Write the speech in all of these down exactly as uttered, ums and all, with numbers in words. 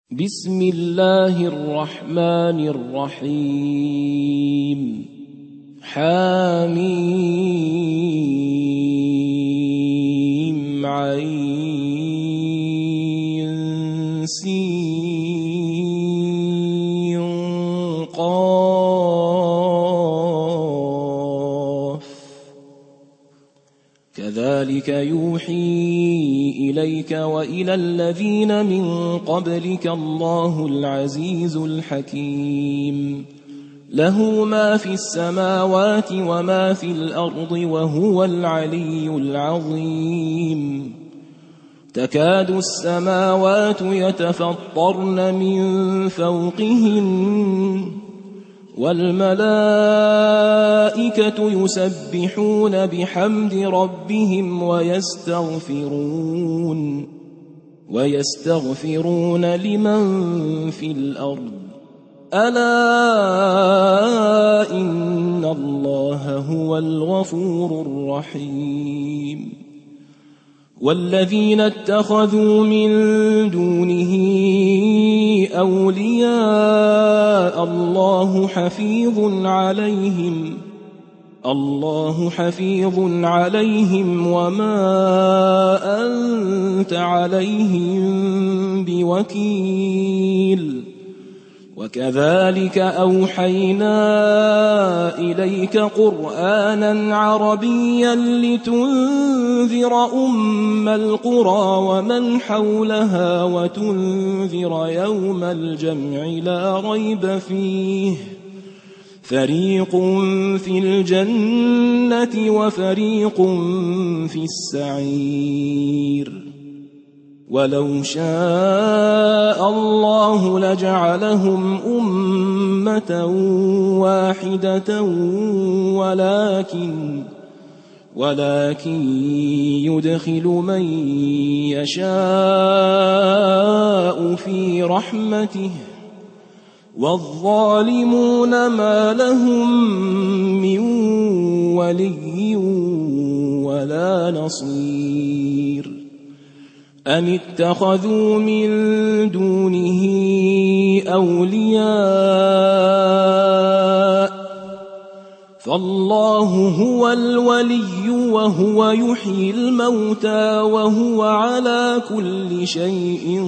بسم الله الرحمن الرحيم حميم عين سين قاف كذلك يوحي إليك وإلى الذين من قبلك الله العزيز الحكيم له ما في السماوات وما في الأرض وهو العلي العظيم تكاد السماوات يتفطرن من فوقهن والملائكة يسبحون بحمد ربهم ويستغفرون ويستغفرون لمن في الأرض ألا إن الله هو الغفور الرحيم والذين اتخذوا من دونه أولياء الله حفيظ عليهم الله حفيظ عليهم وما أنت عليهم بوكيل وكذلك أوحينا إليك قرآنا عربيا لتنذر أم القرى ومن حولها وتنذر يوم الجمع لا ريب فيه فريق في الجنة وفريق في السعير ولو شاء الله لجعلهم أمة واحدة ولكن ولكن يدخل من يشاء في رحمته والظالمون ما لهم من ولي ولا نصير أم اتخذوا من دونه أولياء فالله هو الولي وهو يحيي الموتى وهو على كل شيء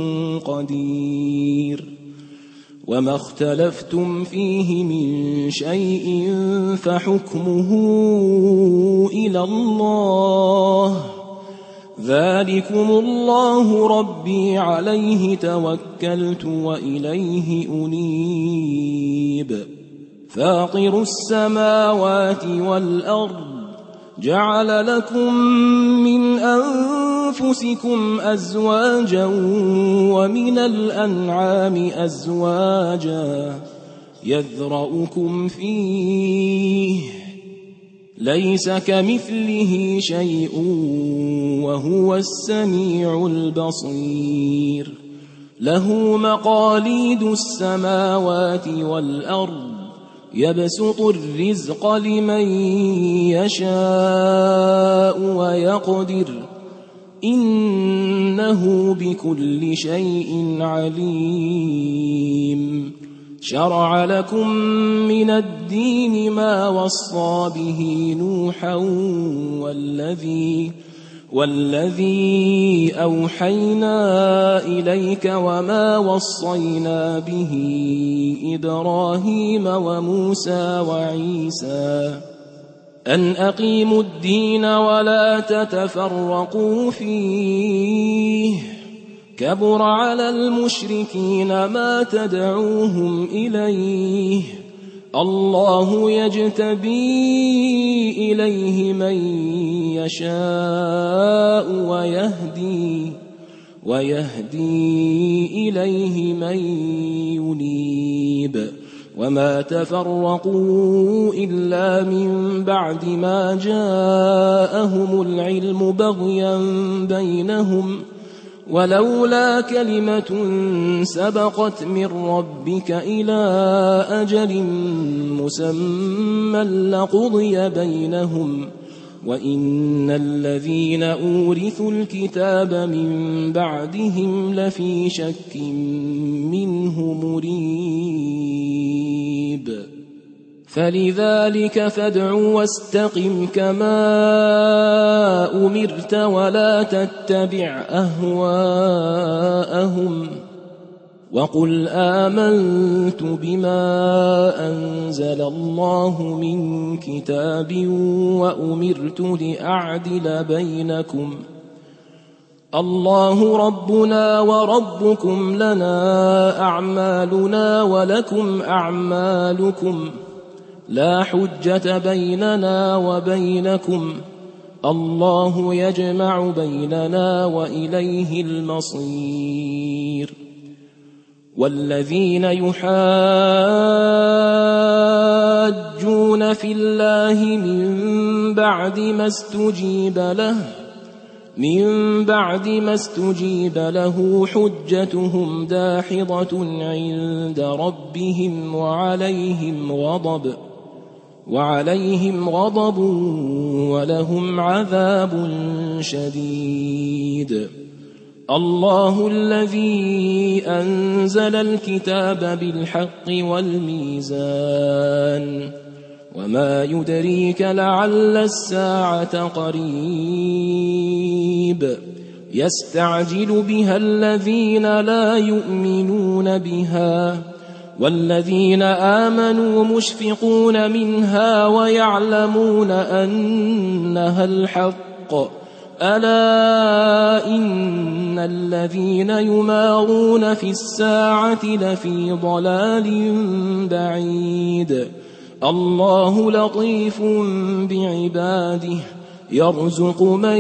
قدير وما اختلفتم فيه من شيء فحكمه إلى الله ذلكم الله ربي عليه توكلت وإليه أنيب فاطر السماوات والأرض جعل لكم من أنفسكم أزواجا ومن الأنعام أزواجا يذرأكم فيه ليس كمثله شيء وهو السميع البصير له مقاليد السماوات والأرض يبسط الرزق لمن يشاء ويقدر إنه بكل شيء عليم شرع لكم من الدين ما وصى به نوحا والذي والذي أوحينا إليك وما وصينا به إبراهيم وموسى وعيسى أن أقيموا الدين ولا تتفرقوا فيه كبر على المشركين ما تدعوهم إليه الله يجتبي إليه من يشاء ويهدي ويهدي إليه من ينيب وما تفرقوا إلا من بعد ما جاءهم العلم بغيا بينهم ولولا كلمة سبقت من ربك إلى أجل مسمى لقضي بينهم وإن الذين أورثوا الكتاب من بعدهم لفي شك منه مريب فلذلك فادع واستقم كما أمرت ولا تتبع أهواءهم وقل آمنت بما أنزل الله من كتاب وأمرت لأعدل بينكم الله ربنا وربكم لنا أعمالنا ولكم أعمالكم لا حجة بيننا وبينكم الله يجمع بيننا وإليه المصير والذين يحاجون في الله من بعد ما استجيب له من بعد ما استجيب له حجتهم داحضة عند ربهم وعليهم غضب وعليهم غضب ولهم عذاب شديد الله الذي أنزل الكتاب بالحق والميزان وما يدريك لعل الساعة قريب يستعجل بها الذين لا يؤمنون بها والذين آمنوا مشفقون منها ويعلمون أنها الحق ألا إن الذين يمارون في الساعة لفي ضلال بعيد الله لطيف بعباده يرزق من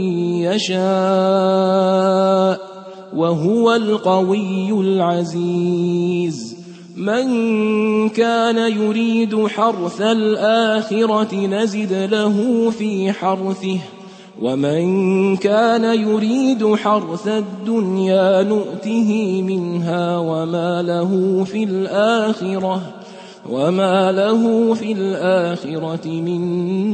يشاء وهو القوي العزيز من كان يريد حرث الآخرة نزد له في حرثه ومن كان يريد حرث الدنيا نؤته منها وما له في الآخرة وما له في الآخرة من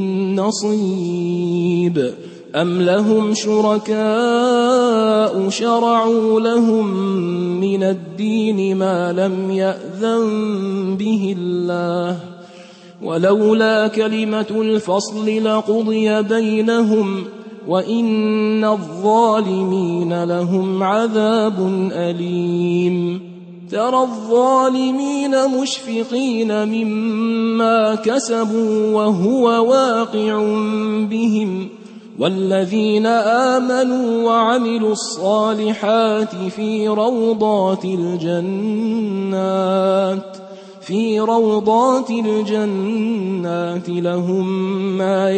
نصيب أم لهم شركاء شرعوا لهم من الدين ما لم يأذن به الله ولولا كلمة الفصل لقضي بينهم وإن الظالمين لهم عذاب أليم ترى الظالمين مشفقين مما كسبوا وهو واقع بهم والذين آمنوا وعملوا الصالحات في روضات الجنات في روضات الجنات لهم ما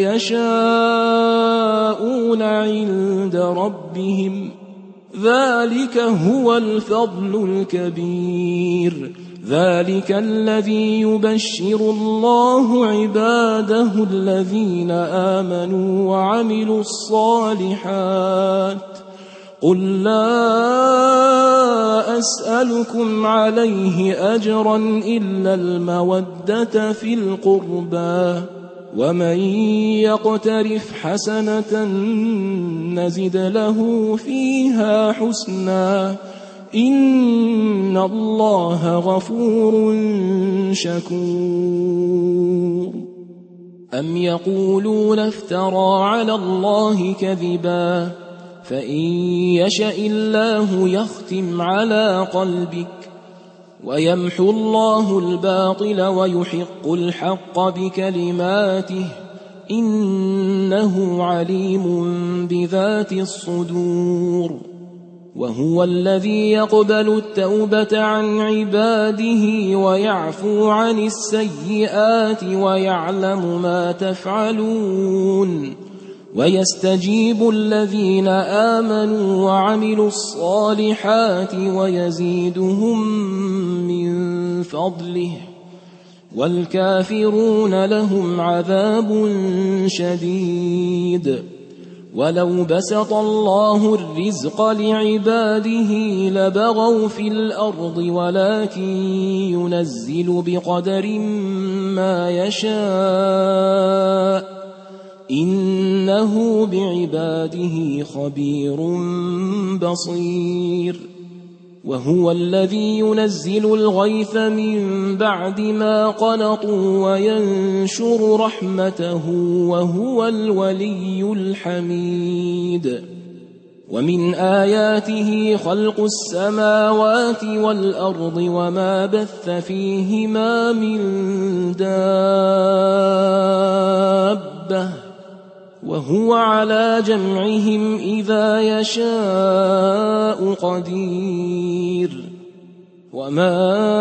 يشاءون عند ربهم ذلك هو الفضل الكبير ذلك الذي يبشر الله عباده الذين آمنوا وعملوا الصالحات قل لا أسألكم عليه أجرا إلا المودة في القربى ومن يقترف حسنة نزد له فيها حسنا إن الله غفور شكور أم يقولون افترى على الله كذبا فإن يشأ الله يختم على قلبك ويمحو الله الباطل ويحق الحق بكلماته إنه عليم بذات الصدور وهو الذي يقبل التوبة عن عباده ويعفو عن السيئات ويعلم ما تفعلون ويستجيب الذين آمنوا وعملوا الصالحات ويزيدهم من فضله والكافرون لهم عذاب شديد ولو بسط الله الرزق لعباده لبغوا في الأرض ولكن ينزل بقدر ما يشاء إنه بعباده خبير بصير وهو الذي ينزل الغيث من بعد ما قنطوا وينشر رحمته وهو الولي الحميد ومن آياته خلق السماوات والأرض وما بث فيهما من دابة وهو على جمعهم إذا يشاء قدير وما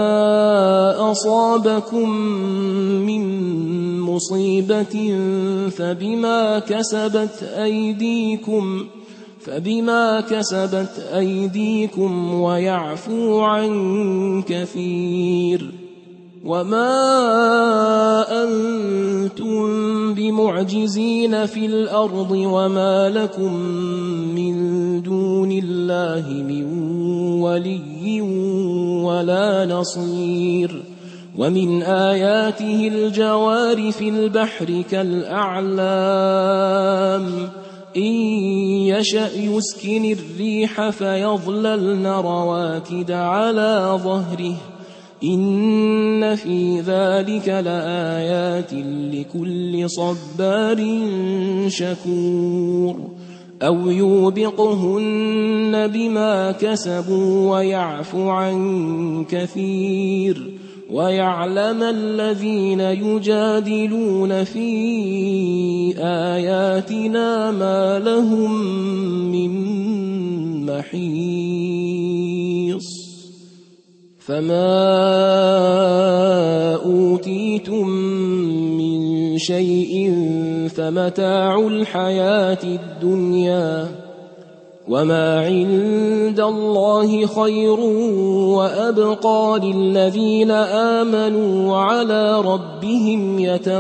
أصابكم من مصيبة فبما كسبت أيديكم فبما كسبت أيديكم ويعفو عن كثير وما أنتم بمعجزين في الأرض وما لكم من دون الله من ولي ولا نصير ومن آياته الجوار في البحر كالأعلام إن يشأ يسكن الريح فيظللن رواكد على ظهره إن في ذلك لآيات لكل صبار شكور أو يوبقهن بما كسبوا ويعفو عن كثير ويعلم الذين يجادلون في آياتنا ما لهم من محيص فما أوتيتم من شيء فمتاع الحياة الدنيا وما عند الله خير وأبقى للذين آمنوا وعلى ربهم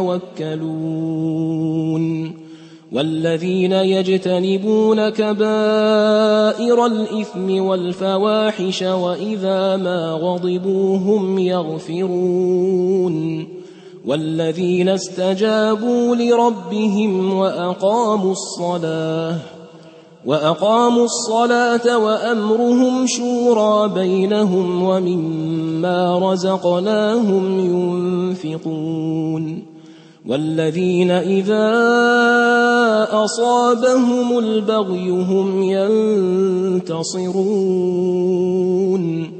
يتوكلون والذين يجتنبون كبائر الإثم والفواحش وإذا ما غضبوا هم يغفرون والذين استجابوا لربهم وأقاموا الصلاة وأقاموا الصلاة وأمرهم شورى بينهم ومما رزقناهم ينفقون والذين إذا أصابهم البغي هم ينتصرون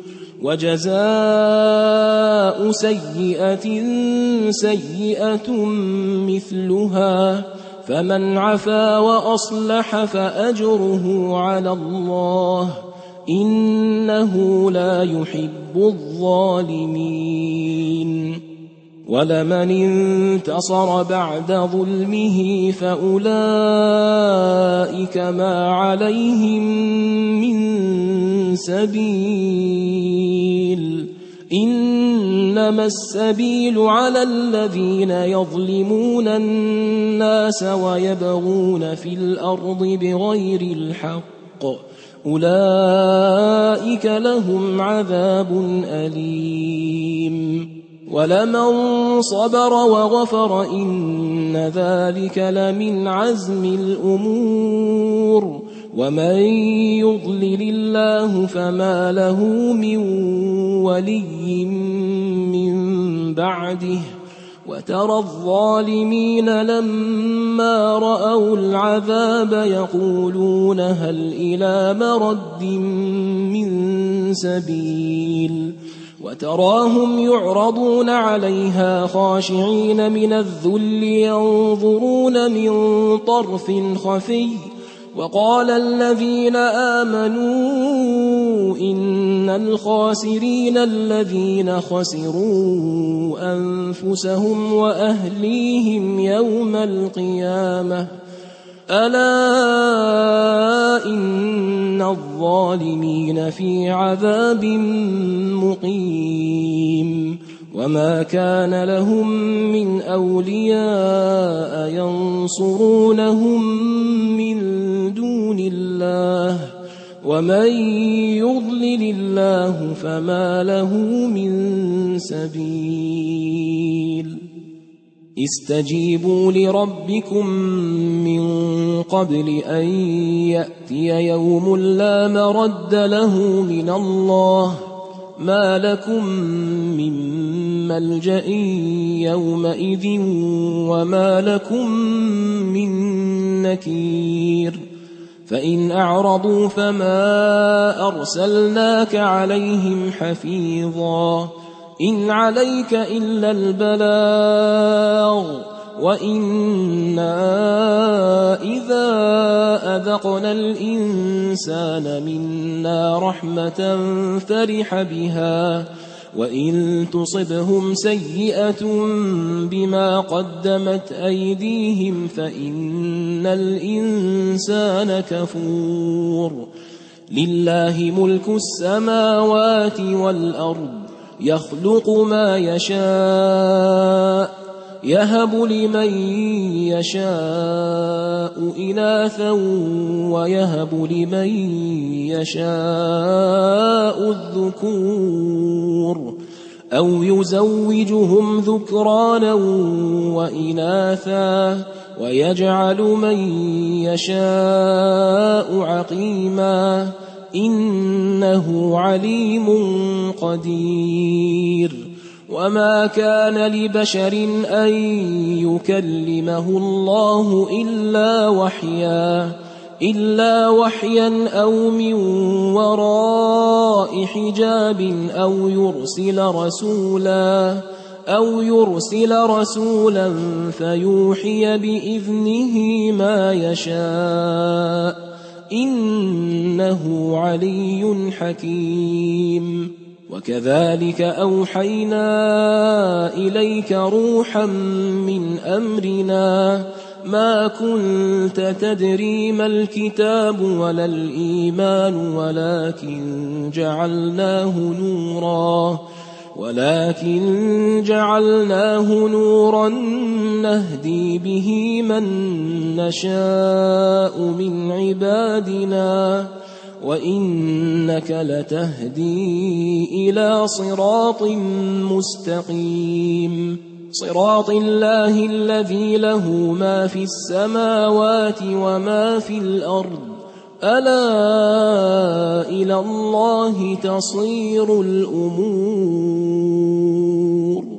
وجزاء سيئة سيئة مثلها فمن عفا وأصلح فأجره على الله إنه لا يحب الظالمين ولمن انتصر بعد ظلمه فأولئك ما عليهم من سبيل إنما السبيل على الذين يظلمون الناس ويبغون في الأرض بغير الحق أولئك لهم عذاب أليم ولمن صبر وغفر إن ذلك لمن عزم الأمور ومن يضلل الله فما له من ولي من بعده وترى الظالمين لما رأوا العذاب يقولون هل إلى مرد من سبيل وتراهم يعرضون عليها خاشعين من الذل ينظرون من طرف خفي وقال الذين آمنوا إن الخاسرين الذين خسروا أنفسهم وأهليهم يوم القيامة ألا إن الظالمين في عذاب مقيم وما كان لهم من أولياء ينصرونهم من دون الله ومن يضلل الله فما له من سبيل استجيبوا لربكم من قبل أن يأتي يوم لا مرد له من الله ما لكم من ملجأ يومئذ وما لكم من نكير فإن أعرضوا فما أرسلناك عليهم حفيظا إن عليك إلا البلاغ وإنا إذا أذقنا الإنسان منا رحمة فرح بها وإن تصبهم سيئة بما قدمت أيديهم فإن الإنسان كفور لله ملك السماوات والأرض يخلق ما يشاء يهب لمن يشاء إناثا ويهب لمن يشاء الذكور أو يزوجهم ذكرانا وإناثا ويجعل من يشاء عقيما إنه عليم قدير وما كان لبشر أن يكلمه الله إلا وحيا إلا وحيا أو من وراء حجاب أو يرسل رسولا أو يرسل رسولا فيوحي بإذنه ما يشاء إنه علي حكيم وكذلك أوحينا إليك روحا من أمرنا ما كنت تدري ما الكتاب ولا الإيمان ولكن جعلناه نورا ولكن جعلناه نورا نهدي به من نشاء من عبادنا وإنك لتهدي إلى صراط مستقيم صراط الله الذي له ما في السماوات وما في الأرض ألا إلى الله تصير الأمور